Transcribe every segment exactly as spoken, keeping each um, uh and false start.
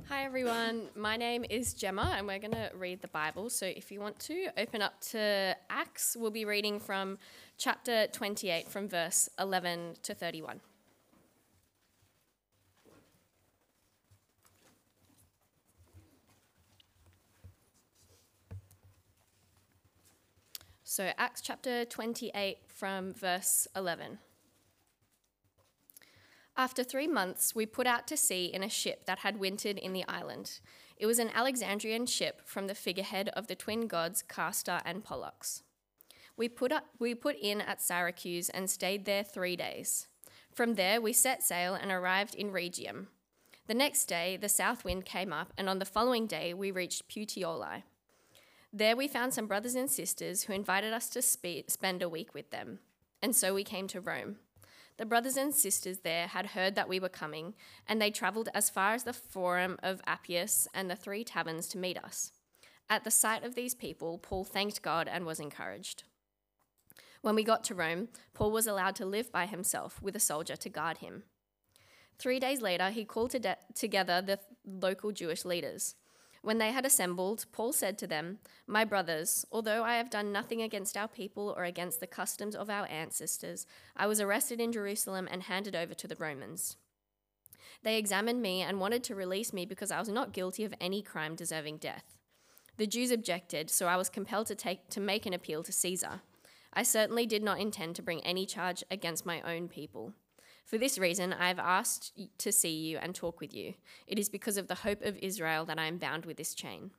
Hi everyone, my name is Gemma and we're going to read the Bible. So if you want to open up to Acts, we'll be reading from chapter twenty-eight from verse eleven to thirty-one. So Acts chapter twenty-eight from verse eleven. After three months, we put out to sea in a ship that had wintered in the island. It was an Alexandrian ship from the figurehead of the twin gods Castor and Pollux. We put, up, we put in at Syracuse and stayed there three days. From there, we set sail and arrived in Rhegium. The next day, the south wind came up, and on the following day, we reached Puteoli. There we found some brothers and sisters who invited us to spe- spend a week with them, and so we came to Rome. The brothers and sisters there had heard that we were coming, and they travelled as far as the Forum of Appius and the Three Taverns to meet us. At the sight of these people, Paul thanked God and was encouraged. When we got to Rome, Paul was allowed to live by himself with a soldier to guard him. Three days later, he called to de- together the local Jewish leaders. When they had assembled, Paul said to them, "My brothers, although I have done nothing against our people or against the customs of our ancestors, I was arrested in Jerusalem and handed over to the Romans. They examined me and wanted to release me because I was not guilty of any crime deserving death. The Jews objected, so I was compelled to take to make an appeal to Caesar. I certainly did not intend to bring any charge against my own people. For this reason, I have asked to see you and talk with you. It is because of the hope of Israel that I am bound with this chain."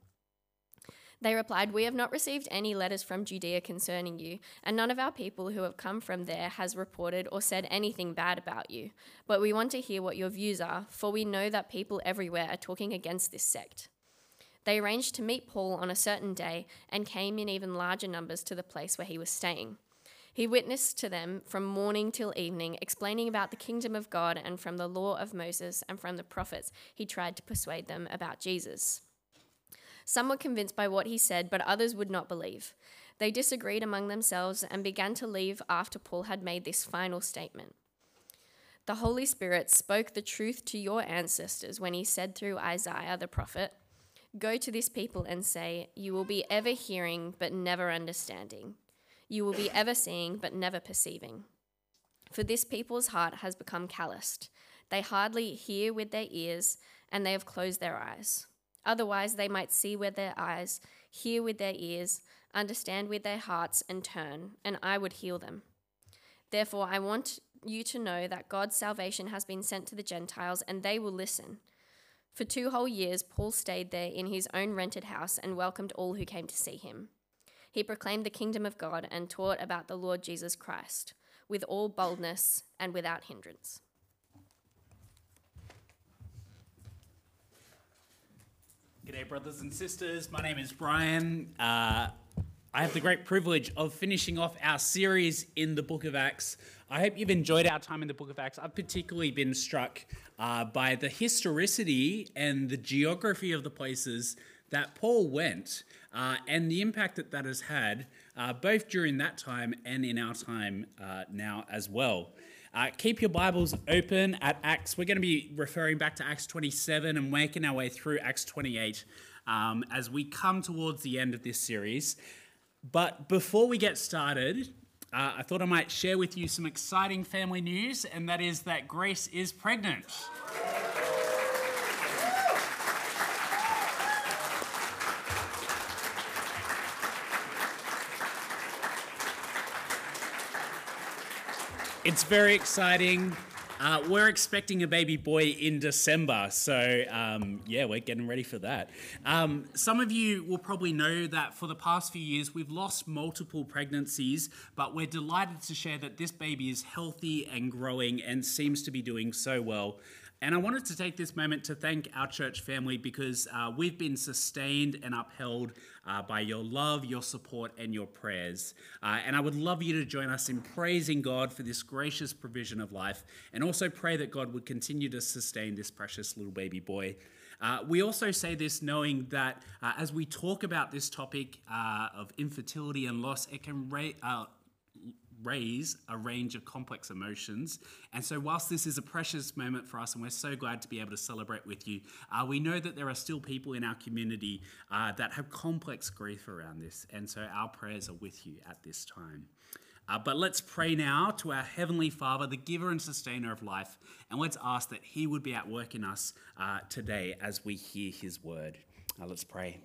They replied, "We have not received any letters from Judea concerning you, and none of our people who have come from there has reported or said anything bad about you. But we want to hear what your views are, for we know that people everywhere are talking against this sect." They arranged to meet Paul on a certain day and came in even larger numbers to the place where he was staying. He witnessed to them from morning till evening, explaining about the kingdom of God, and from the law of Moses and from the prophets, he tried to persuade them about Jesus. Some were convinced by what he said, but others would not believe. They disagreed among themselves and began to leave after Paul had made this final statement. "The Holy Spirit spoke the truth to your ancestors when he said through Isaiah the prophet, 'Go to this people and say, you will be ever hearing but never understanding. You will be ever seeing, but never perceiving. For this people's heart has become calloused. They hardly hear with their ears, and they have closed their eyes. Otherwise, they might see with their eyes, hear with their ears, understand with their hearts, and turn, and I would heal them. Therefore, I want you to know that God's salvation has been sent to the Gentiles, and they will listen." For two whole years, Paul stayed there in his own rented house and welcomed all who came to see him. He proclaimed the kingdom of God and taught about the Lord Jesus Christ with all boldness and without hindrance. G'day, brothers and sisters. My name is Brian. Uh, I have the great privilege of finishing off our series in the book of Acts. I hope you've enjoyed our time in the book of Acts. I've particularly been struck uh, by the historicity and the geography of the places that Paul went uh, and the impact that that has had uh, both during that time and in our time uh, now as well. Uh, keep your Bibles open at Acts. We're going to be referring back to Acts twenty-seven and making our way through Acts twenty-eight um, as we come towards the end of this series. But before we get started, uh, I thought I might share with you some exciting family news, and that is that Grace is pregnant. It's very exciting. Uh, we're expecting a baby boy in December, so um, yeah, we're getting ready for that. Um, some of you will probably know that for the past few years, we've lost multiple pregnancies, but we're delighted to share that this baby is healthy and growing and seems to be doing so well. And I wanted to take this moment to thank our church family because uh, we've been sustained and upheld uh, by your love, your support, and your prayers. Uh, and I would love you to join us in praising God for this gracious provision of life, and also pray that God would continue to sustain this precious little baby boy. Uh, we also say this knowing that uh, as we talk about this topic uh, of infertility and loss, it can ra- uh, raise a range of complex emotions. And so whilst this is a precious moment for us and we're so glad to be able to celebrate with you, uh, we know that there are still people in our community uh, that have complex grief around this. And so our prayers are with you at this time. Uh, but let's pray now to our Heavenly Father, the giver and sustainer of life, and let's ask that he would be at work in us uh, today as we hear his word. Uh, let's pray.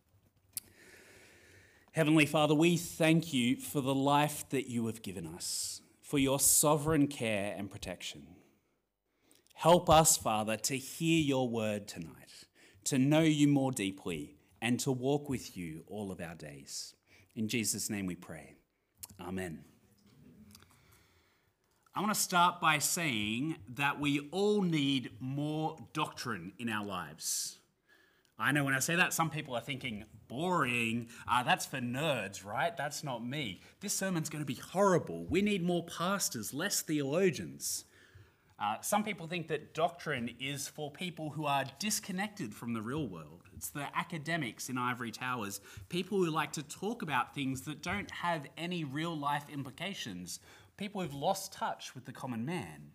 Heavenly Father, we thank you for the life that you have given us, for your sovereign care and protection. Help us, Father, to hear your word tonight, to know you more deeply, and to walk with you all of our days. In Jesus' name we pray. Amen. I want to start by saying that we all need more doctrine in our lives. I know when I say that, some people are thinking, boring, uh, that's for nerds, right? That's not me. This sermon's going to be horrible. We need more pastors, less theologians. Uh, some people think that doctrine is for people who are disconnected from the real world. It's the academics in ivory towers, people who like to talk about things that don't have any real life implications, people who've lost touch with the common man.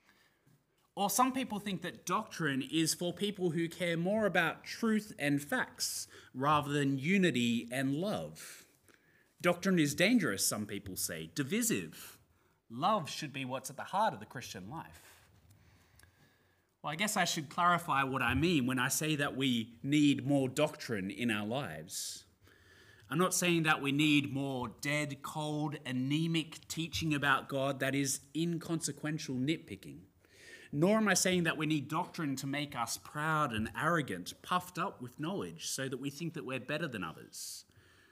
Or some people think that doctrine is for people who care more about truth and facts rather than unity and love. Doctrine is dangerous, some people say, divisive. Love should be what's at the heart of the Christian life. Well, I guess I should clarify what I mean when I say that we need more doctrine in our lives. I'm not saying that we need more dead, cold, anemic teaching about God that is inconsequential nitpicking. Nor am I saying that we need doctrine to make us proud and arrogant, puffed up with knowledge so that we think that we're better than others.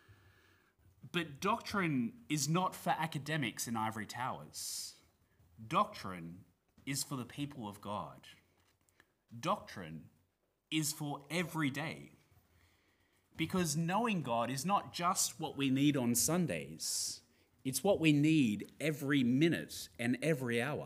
But doctrine is not for academics in ivory towers. Doctrine is for the people of God. Doctrine is for every day. Because knowing God is not just what we need on Sundays. It's what we need every minute and every hour.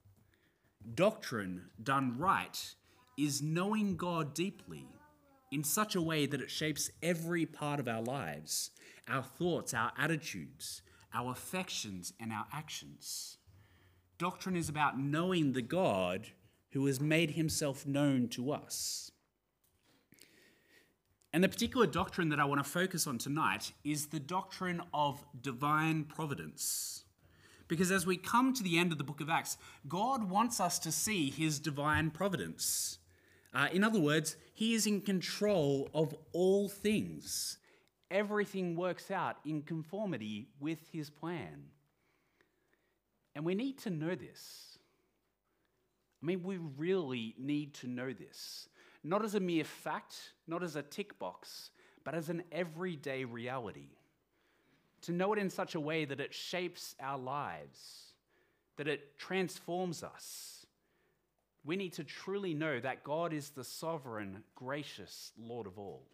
Doctrine done right is knowing God deeply in such a way that it shapes every part of our lives, our thoughts, our attitudes, our affections, and our actions. Doctrine is about knowing the God who has made himself known to us. And the particular doctrine that I want to focus on tonight is the doctrine of divine providence. Because as we come to the end of the book of Acts, God wants us to see his divine providence. Uh, in other words, he is in control of all things. Everything works out in conformity with his plan. And we need to know this. I mean, we really need to know this. Not as a mere fact, not as a tick box, but as an everyday reality. To know it in such a way that it shapes our lives, that it transforms us. We need to truly know that God is the sovereign, gracious Lord of all.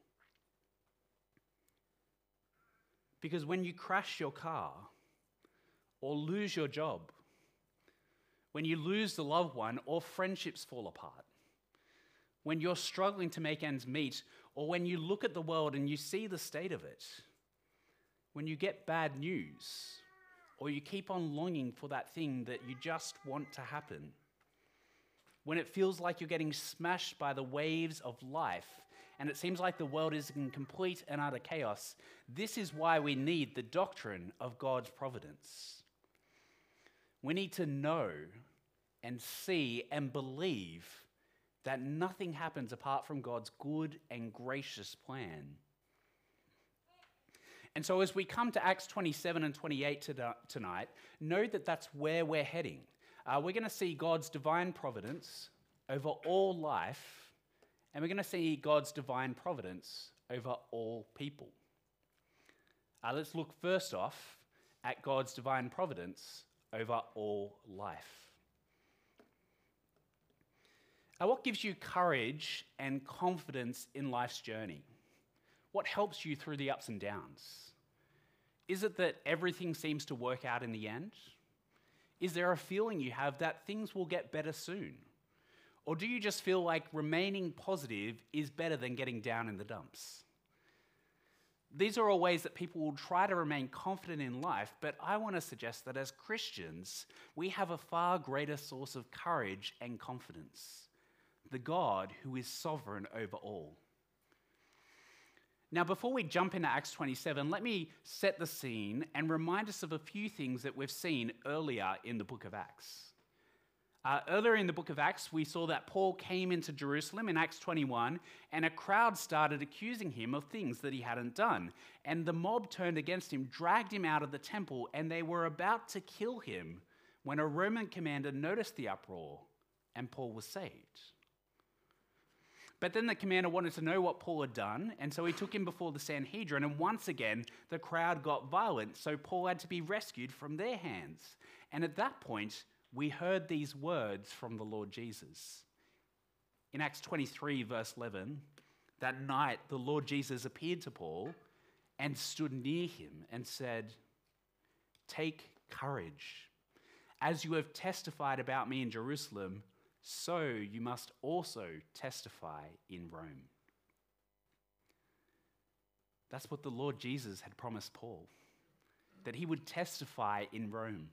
Because when you crash your car or lose your job, when you lose a loved one or friendships fall apart, when you're struggling to make ends meet, or when you look at the world and you see the state of it, when you get bad news, or you keep on longing for that thing that you just want to happen, when it feels like you're getting smashed by the waves of life, and it seems like the world is in complete and utter chaos, this is why we need the doctrine of God's providence. We need to know and see and believe that nothing happens apart from God's good and gracious plan. And so as we come to Acts twenty-seven and twenty-eight to tonight, know that that's where we're heading. Uh, we're going to see God's divine providence over all life, and we're going to see God's divine providence over all people. Uh, let's look first off at God's divine providence over all life. Uh, what gives you courage and confidence in life's journey? What helps you through the ups and downs? Is it that everything seems to work out in the end? Is there a feeling you have that things will get better soon? Or do you just feel like remaining positive is better than getting down in the dumps? These are all ways that people will try to remain confident in life, but I want to suggest that as Christians, we have a far greater source of courage and confidence: the God who is sovereign over all. Now, before we jump into Acts twenty-seven, let me set the scene and remind us of a few things that we've seen earlier in the book of Acts. Uh, earlier in the book of Acts, we saw that Paul came into Jerusalem in Acts twenty-one, and a crowd started accusing him of things that he hadn't done. And the mob turned against him, dragged him out of the temple, and they were about to kill him when a Roman commander noticed the uproar, and Paul was saved. But then the commander wanted to know what Paul had done, and so he took him before the Sanhedrin, and once again, the crowd got violent, so Paul had to be rescued from their hands. And at that point, we heard these words from the Lord Jesus. In Acts twenty-three, verse eleven, that night the Lord Jesus appeared to Paul and stood near him and said, "Take courage. As you have testified about me in Jerusalem, so you must also testify in Rome." That's what the Lord Jesus had promised Paul, that he would testify in Rome.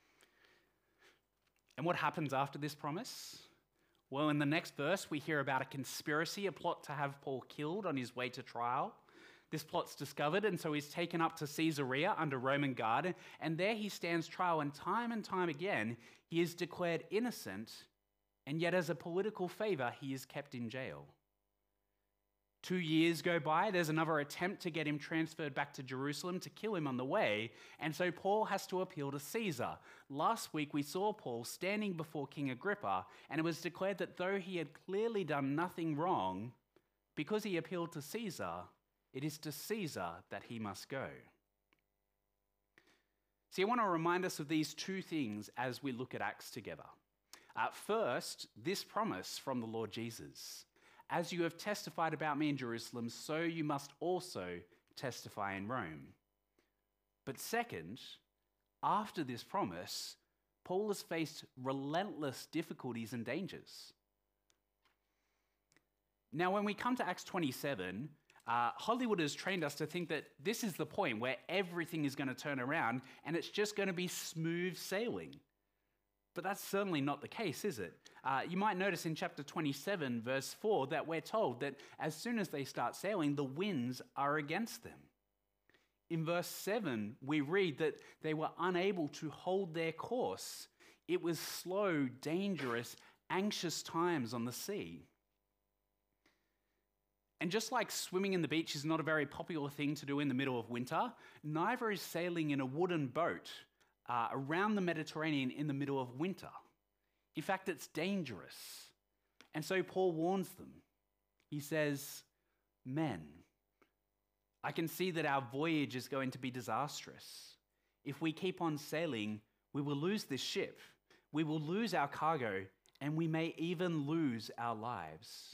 And what happens after this promise? Well, in the next verse, we hear about a conspiracy, a plot to have Paul killed on his way to trial. This plot's discovered, and so he's taken up to Caesarea under Roman guard, and there he stands trial, and time and time again, he is declared innocent, and yet as a political favor, he is kept in jail. Two years go by, there's another attempt to get him transferred back to Jerusalem to kill him on the way, and so Paul has to appeal to Caesar. Last week we saw Paul standing before King Agrippa, and it was declared that though he had clearly done nothing wrong, because he appealed to Caesar, it is to Caesar that he must go. See, I want to remind us of these two things as we look at Acts together. Uh, first, this promise from the Lord Jesus: "As you have testified about me in Jerusalem, so you must also testify in Rome." But second, after this promise, Paul has faced relentless difficulties and dangers. Now, when we come to Acts twenty-seven, uh, Hollywood has trained us to think that this is the point where everything is going to turn around and it's just going to be smooth sailing. But that's certainly not the case, is it? Uh, you might notice in chapter twenty-seven, verse four, that we're told that as soon as they start sailing, the winds are against them. In verse seven, we read that they were unable to hold their course. It was slow, dangerous, anxious times on the sea. And just like swimming in the beach is not a very popular thing to do in the middle of winter, neither is sailing in a wooden boat uh, around the Mediterranean in the middle of winter. In fact, it's dangerous. And so Paul warns them. He says, "Men, I can see that our voyage is going to be disastrous. If we keep on sailing, we will lose this ship, we will lose our cargo, and we may even lose our lives."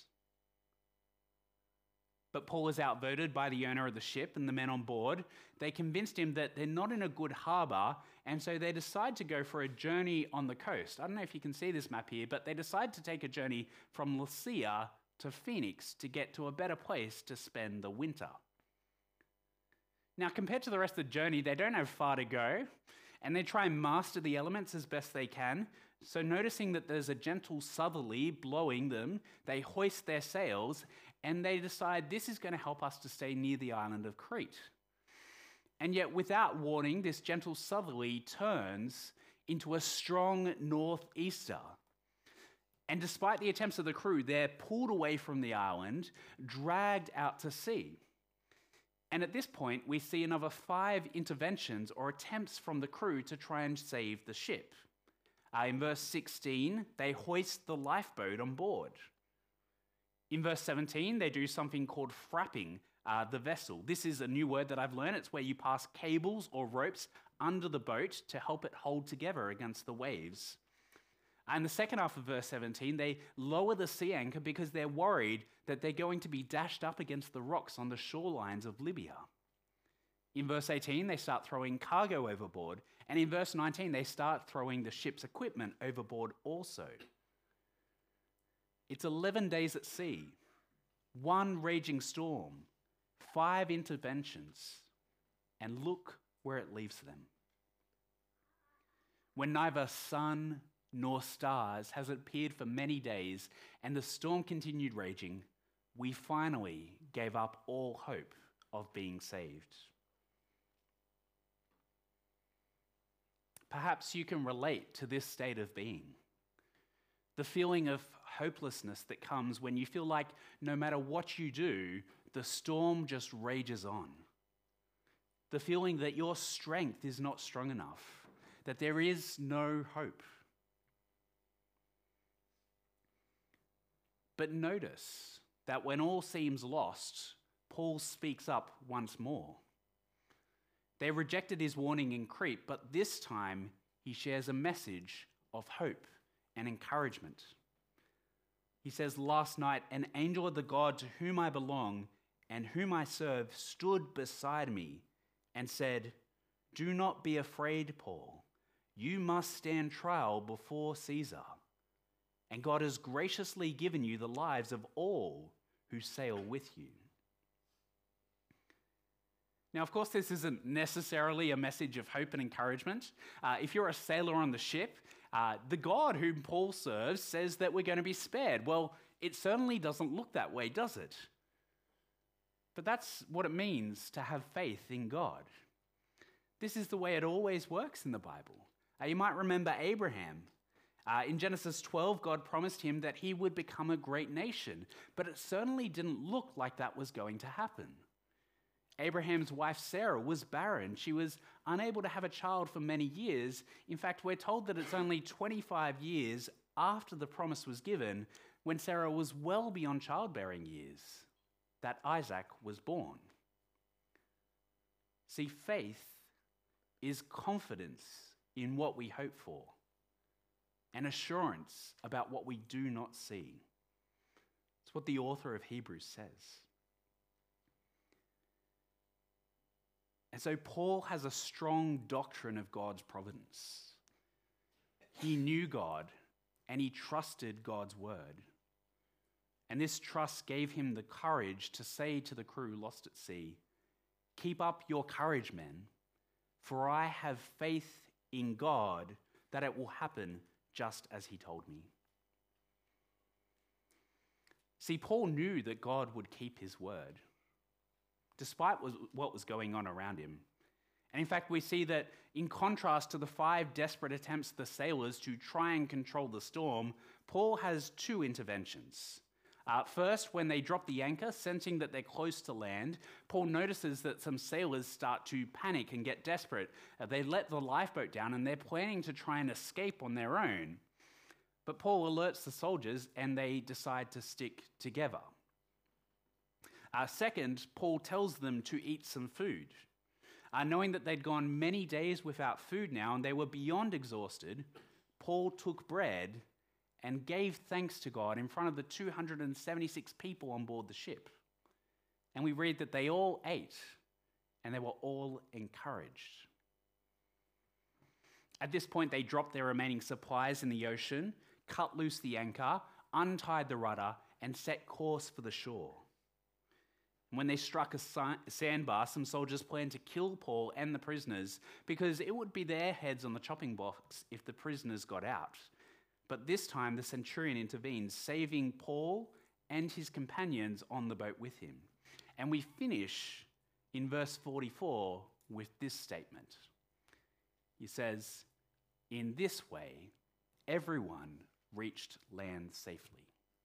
But Paul is outvoted by the owner of the ship and the men on board. They convinced him that they're not in a good harbour, and so they decide to go for a journey on the coast. I don't know if you can see this map here, but they decide to take a journey from Lasea to Phoenix to get to a better place to spend the winter. Now, compared to the rest of the journey, they don't have far to go, and they try and master the elements as best they can. So noticing that there's a gentle southerly blowing them, they hoist their sails, and they decide this is going to help us to stay near the island of Crete. And yet, without warning, this gentle southerly turns into a strong northeaster. And despite the attempts of the crew, they're pulled away from the island, dragged out to sea. And at this point, we see another five interventions or attempts from the crew to try and save the ship. Uh, in verse sixteen, they hoist the lifeboat on board. In verse seventeen, they do something called frapping uh, the vessel. This is a new word that I've learned. It's where you pass cables or ropes under the boat to help it hold together against the waves. And the second half of verse seventeen, they lower the sea anchor because they're worried that they're going to be dashed up against the rocks on the shorelines of Libya. In verse eighteen, they start throwing cargo overboard. And in verse nineteen, they start throwing the ship's equipment overboard also. It's eleven days at sea, one raging storm, five interventions, and look where it leaves them. When neither sun nor stars has appeared for many days and the storm continued raging, we finally gave up all hope of being saved. Perhaps you can relate to this state of being. The feeling of hopelessness that comes when you feel like no matter what you do, the storm just rages on. The feeling that your strength is not strong enough, that there is no hope. But notice that when all seems lost, Paul speaks up once more. They rejected his warning in Crete, but this time he shares a message of hope and encouragement. He says, "Last night, an angel of the God to whom I belong and whom I serve stood beside me and said, 'Do not be afraid, Paul. You must stand trial before Caesar. And God has graciously given you the lives of all who sail with you.'" Now, of course, this isn't necessarily a message of hope and encouragement. Uh, if you're a sailor on the ship, uh, the God whom Paul serves says that we're going to be spared. Well, it certainly doesn't look that way, does it? But that's what it means to have faith in God. This is the way it always works in the Bible. Uh, you might remember Abraham. Uh, in Genesis twelve, God promised him that he would become a great nation, but it certainly didn't look like that was going to happen. Abraham's wife Sarah was barren. She was unable to have a child for many years. In fact, we're told that it's only twenty-five years after the promise was given, when Sarah was well beyond childbearing years, that Isaac was born. See, faith is confidence in what we hope for, and assurance about what we do not see. It's what the author of Hebrews says. And so Paul has a strong doctrine of God's providence. He knew God and he trusted God's word. And this trust gave him the courage to say to the crew lost at sea, "Keep up your courage, men, for I have faith in God that it will happen just as he told me." See, Paul knew that God would keep his word, despite what was going on around him. And in fact, we see that in contrast to the five desperate attempts of the sailors to try and control the storm, Paul has two interventions. Uh, first, when they drop the anchor, sensing that they're close to land, Paul notices that some sailors start to panic and get desperate. Uh, they let the lifeboat down and they're planning to try and escape on their own. But Paul alerts the soldiers and they decide to stick together. Uh, second, Paul tells them to eat some food. Uh, knowing that they'd gone many days without food now and they were beyond exhausted, Paul took bread and gave thanks to God in front of the two hundred seventy-six people on board the ship. And we read that they all ate and they were all encouraged. At this point, they dropped their remaining supplies in the ocean, cut loose the anchor, untied the rudder, and set course for the shore. When they struck a sandbar, some soldiers planned to kill Paul and the prisoners because it would be their heads on the chopping blocks if the prisoners got out. But this time, the centurion intervened, saving Paul and his companions on the boat with him. And we finish in verse forty-four with this statement. He says, "In this way, everyone reached land safely."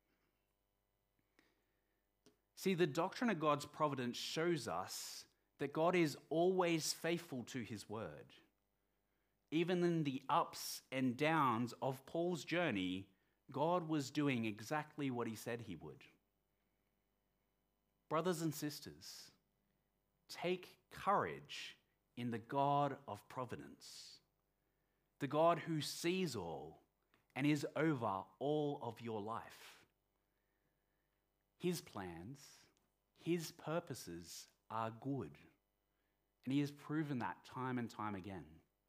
See, the doctrine of God's providence shows us that God is always faithful to his word. Even in the ups and downs of Paul's journey, God was doing exactly what he said he would. Brothers and sisters, take courage in the God of providence, the God who sees all and is over all of your life. His plans, his purposes are good, and he has proven that time and time again.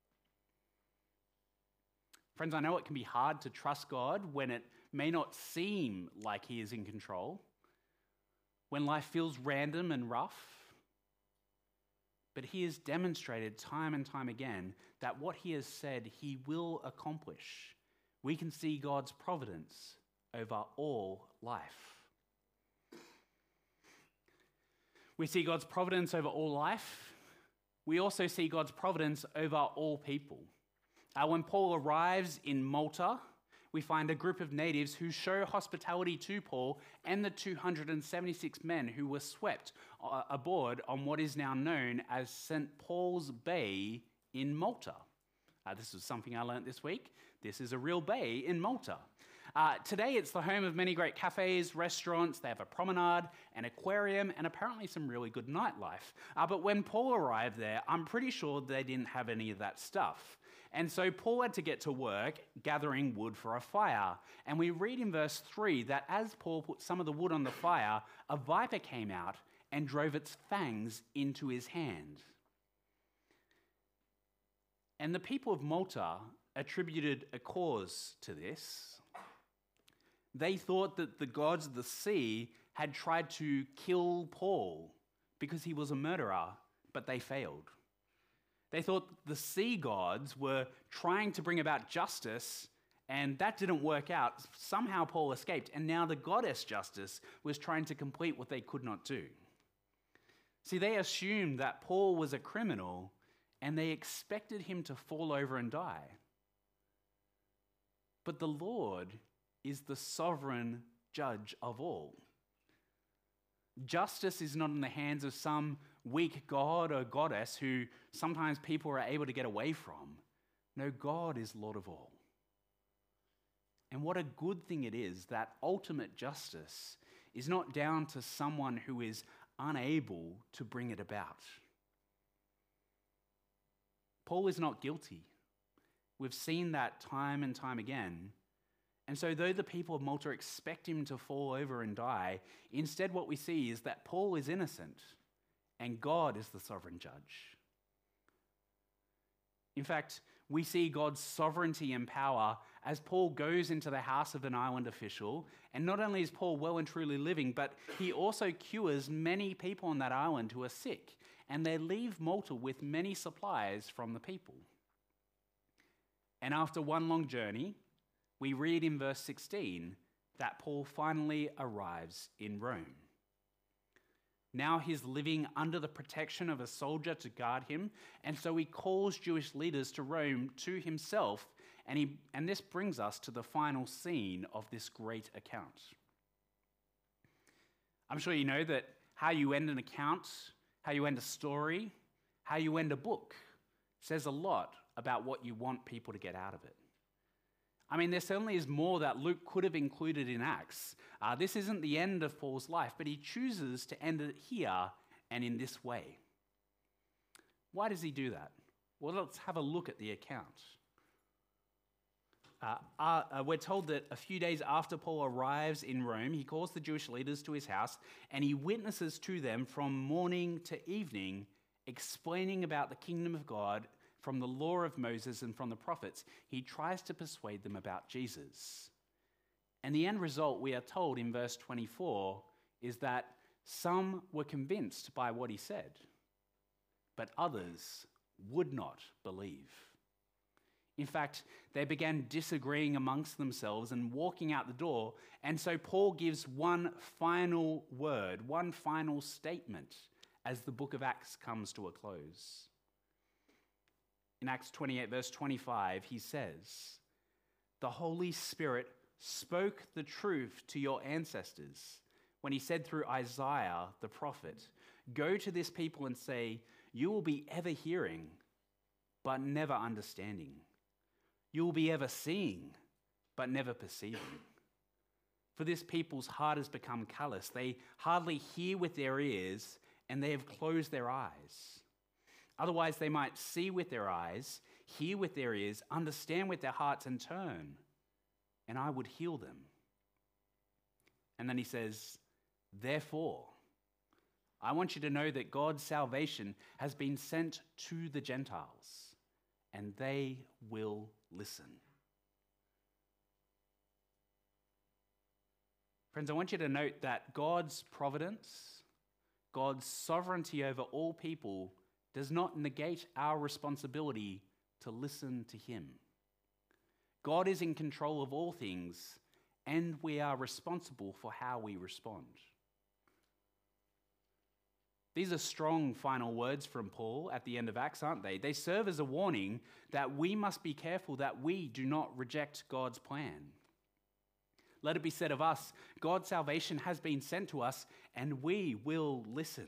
Friends, I know it can be hard to trust God when it may not seem like he is in control, when life feels random and rough, but he has demonstrated time and time again that what he has said he will accomplish. We can see God's providence over all life. We see God's providence over all life. We also see God's providence over all people. Uh, when Paul arrives in Malta, we find a group of natives who show hospitality to Paul and the two hundred seventy-six men who were swept uh, aboard on what is now known as Saint Paul's Bay in Malta. Uh, this was something I learnt this week. This is a real bay in Malta. Uh, today, it's the home of many great cafes, restaurants. They have a promenade, an aquarium, and apparently some really good nightlife. Uh, but when Paul arrived there, I'm pretty sure they didn't have any of that stuff. And so Paul had to get to work gathering wood for a fire. And we read in verse three that as Paul put some of the wood on the fire, a viper came out and drove its fangs into his hand. And the people of Malta attributed a cause to this. They thought that the gods of the sea had tried to kill Paul because he was a murderer, but they failed. They thought the sea gods were trying to bring about justice, and that didn't work out. Somehow Paul escaped, and now the goddess Justice was trying to complete what they could not do. See, they assumed that Paul was a criminal, and they expected him to fall over and die. But the Lord is the sovereign judge of all. Justice is not in the hands of some weak god or goddess who sometimes people are able to get away from. No, God is Lord of all. And what a good thing it is that ultimate justice is not down to someone who is unable to bring it about. Paul is not guilty. We've seen that time and time again. And so though the people of Malta expect him to fall over and die, instead what we see is that Paul is innocent and God is the sovereign judge. In fact, we see God's sovereignty and power as Paul goes into the house of an island official, and not only is Paul well and truly living, but he also cures many people on that island who are sick, and they leave Malta with many supplies from the people. And after one long journey, we read in verse sixteen that Paul finally arrives in Rome. Now he's living under the protection of a soldier to guard him, and so he calls Jewish leaders to Rome to himself, and, he, and this brings us to the final scene of this great account. I'm sure you know that how you end an account, how you end a story, how you end a book says a lot about what you want people to get out of it. I mean, there certainly is more that Luke could have included in Acts. Uh, this isn't the end of Paul's life, but he chooses to end it here and in this way. Why does he do that? Well, let's have a look at the account. Uh, uh, we're told that a few days after Paul arrives in Rome, he calls the Jewish leaders to his house and he witnesses to them from morning to evening, explaining about the kingdom of God from the law of Moses and from the prophets. He tries to persuade them about Jesus. And the end result, we are told in verse twenty-four, is that some were convinced by what he said, but others would not believe. In fact, they began disagreeing amongst themselves and walking out the door. And so Paul gives one final word, one final statement as the book of Acts comes to a close. In Acts twenty-eight, verse twenty-five, he says, "The Holy Spirit spoke the truth to your ancestors when he said through Isaiah the prophet, 'Go to this people and say, you will be ever hearing, but never understanding. You will be ever seeing, but never perceiving. For this people's heart has become callous. They hardly hear with their ears, and they have closed their eyes. Otherwise, they might see with their eyes, hear with their ears, understand with their hearts, and turn, and I would heal them.'" And then he says, "Therefore, I want you to know that God's salvation has been sent to the Gentiles, and they will listen." Friends, I want you to note that God's providence, God's sovereignty over all people does not negate our responsibility to listen to him. God is in control of all things, and we are responsible for how we respond. These are strong final words from Paul at the end of Acts, aren't they? They serve as a warning that we must be careful that we do not reject God's plan. Let it be said of us, God's salvation has been sent to us, and we will listen.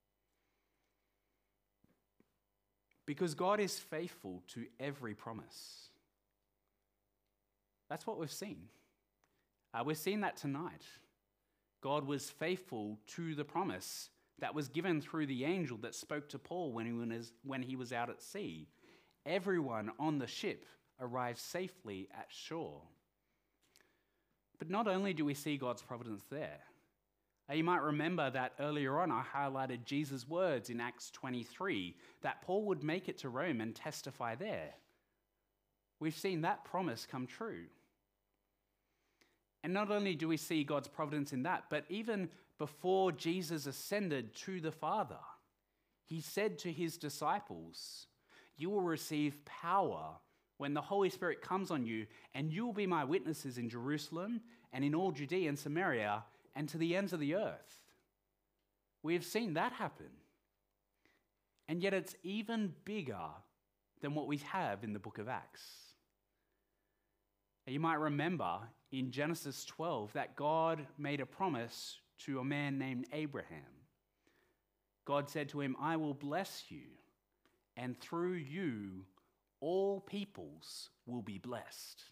Because God is faithful to every promise. That's what we've seen. Uh, we've seen that tonight. God was faithful to the promise that was given through the angel that spoke to Paul when he was, when he was out at sea. Everyone on the ship arrived safely at shore. But not only do we see God's providence there, uh, you might remember that earlier on I highlighted Jesus' words in Acts twenty-three, that Paul would make it to Rome and testify there. We've seen that promise come true. And not only do we see God's providence in that, but even before Jesus ascended to the Father, he said to his disciples, "You will receive power when the Holy Spirit comes on you, and you will be my witnesses in Jerusalem and in all Judea and Samaria and to the ends of the earth." We have seen that happen. And yet it's even bigger than what we have in the book of Acts. You might remember in Genesis twelve that God made a promise to a man named Abraham. God said to him, "I will bless you, and through you all peoples will be blessed."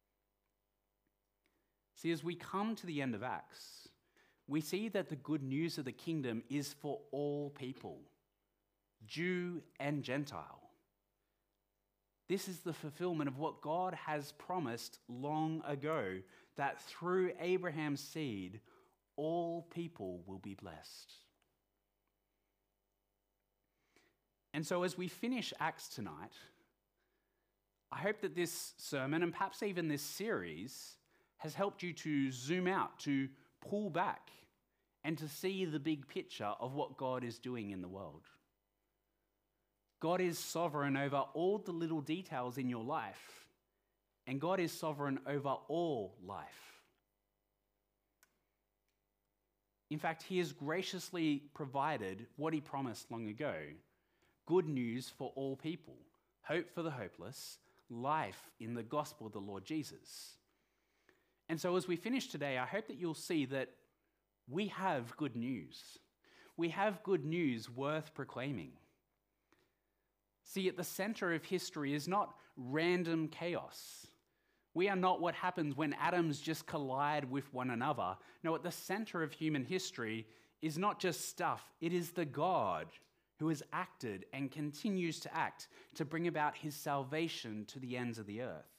See, as we come to the end of Acts, we see that the good news of the kingdom is for all people, Jew and Gentile. This is the fulfillment of what God has promised long ago, that through Abraham's seed, all people will be blessed. And so as we finish Acts tonight, I hope that this sermon, and perhaps even this series, has helped you to zoom out, to pull back, and to see the big picture of what God is doing in the world. God is sovereign over all the little details in your life, and God is sovereign over all life. In fact, he has graciously provided what he promised long ago: good news for all people, hope for the hopeless, life in the gospel of the Lord Jesus. And so as we finish today, I hope that you'll see that we have good news. We have good news worth proclaiming. See, at the center of history is not random chaos. We are not what happens when atoms just collide with one another. No, at the center of human history is not just stuff, it is the God who has acted and continues to act to bring about his salvation to the ends of the earth.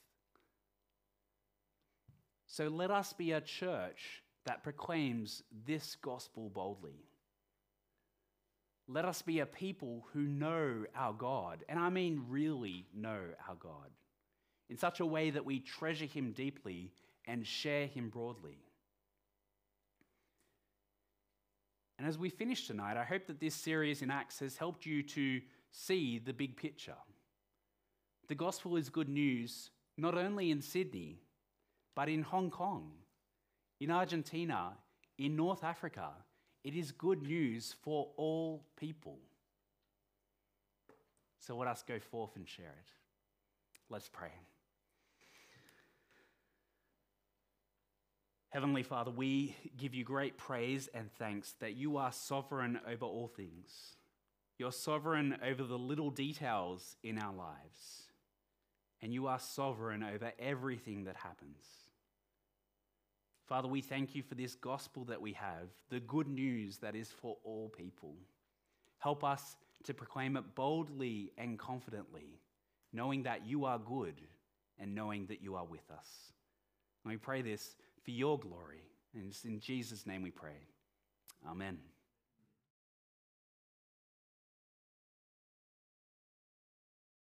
So let us be a church that proclaims this gospel boldly. Let us be a people who know our God, and I mean really know our God, in such a way that we treasure him deeply and share him broadly. And as we finish tonight, I hope that this series in Acts has helped you to see the big picture. The gospel is good news not only in Sydney, but in Hong Kong, in Argentina, in North Africa. It is good news for all people. So let us go forth and share it. Let's pray. Heavenly Father, we give you great praise and thanks that you are sovereign over all things. You're sovereign over the little details in our lives, and you are sovereign over everything that happens. Father, we thank you for this gospel that we have, the good news that is for all people. Help us to proclaim it boldly and confidently, knowing that you are good and knowing that you are with us. And we pray this for your glory, and it's in Jesus' name we pray. Amen.